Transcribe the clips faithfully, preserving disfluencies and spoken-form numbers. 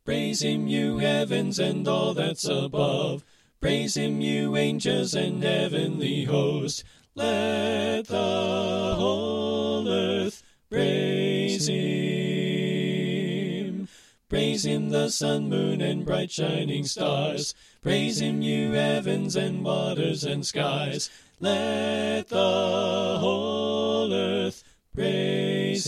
Praise him, you heavens and all that's above. Praise him, you angels and heavenly host. Let the whole earth praise him. Praise him, the sun, moon, and bright shining stars. Praise him, you heavens and waters and skies. Let the whole earth praise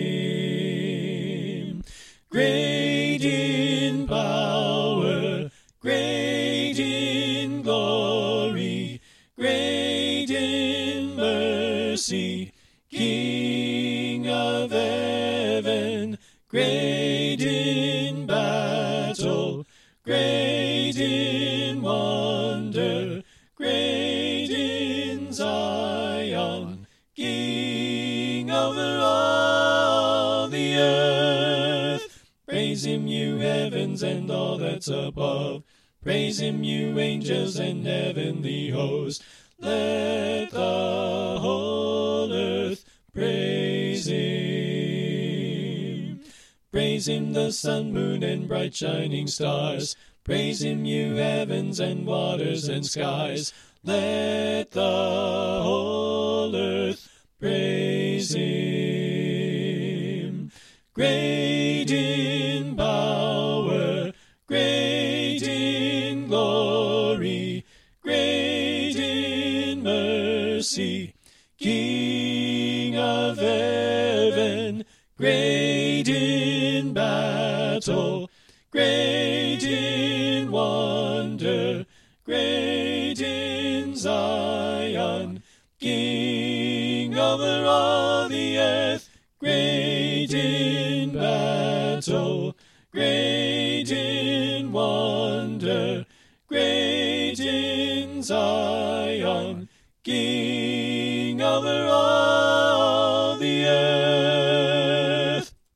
him. Great in power, great in glory, great in mercy, King of heaven, great in battle, great in wonder, great in Zion, King over all the earth. Praise him, you heavens and all that's above. Praise him, you angels and heavenly host. Let the whole earth praise him. Praise him, the sun, moon, and bright shining stars. Praise him, you heavens and waters and skies. Let the whole earth praise him. Great in power, great in glory, great in mercy, King of heaven, great in battle, great in wonder, great in Zion, King over all the earth, great in battle, great in wonder, great in Zion, King